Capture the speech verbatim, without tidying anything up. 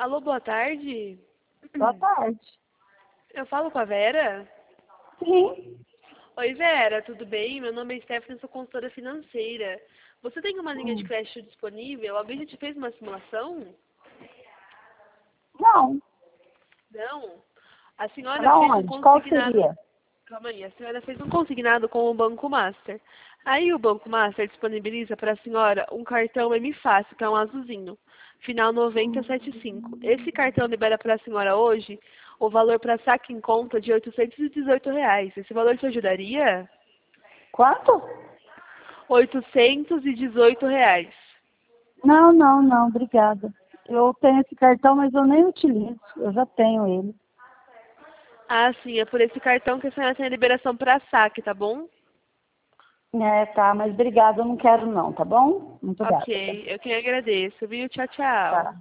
Alô, boa tarde. Boa tarde. Eu falo com a Vera? Sim. Oi, Vera, tudo bem? Meu nome é Stephanie, sou consultora financeira. Você tem uma linha de Hum. crédito disponível? Alguém já te fez uma simulação? Não. Não? A senhora Pra fez um onde? Qual consignado... seria? Calma aí, a senhora fez um consignado com o Banco Master. Aí o Banco Master disponibiliza para a senhora um cartão M Fácil, que é um azulzinho, final noventa setenta e cinco. Esse cartão libera para a senhora hoje o valor para saque em conta de oitocentos e dezoito reais. Esse valor te ajudaria? Quanto? oitocentos e dezoito reais. Não, não, não, obrigada. Eu tenho esse cartão, mas eu nem utilizo. Eu já tenho ele. Ah, sim, é por esse cartão que a senhora tem a liberação para saque, tá bom? É, tá, mas obrigada, eu não quero não, tá bom? Muito Ok, obrigada. eu que agradeço, viu? Tchau, tchau. Tá.